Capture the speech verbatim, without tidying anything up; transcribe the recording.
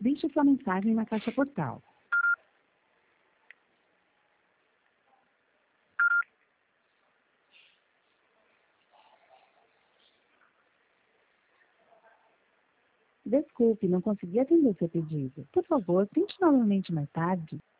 Deixe sua mensagem na caixa postal. Desculpe, não consegui atender seu pedido. Por favor, tente novamente mais tarde.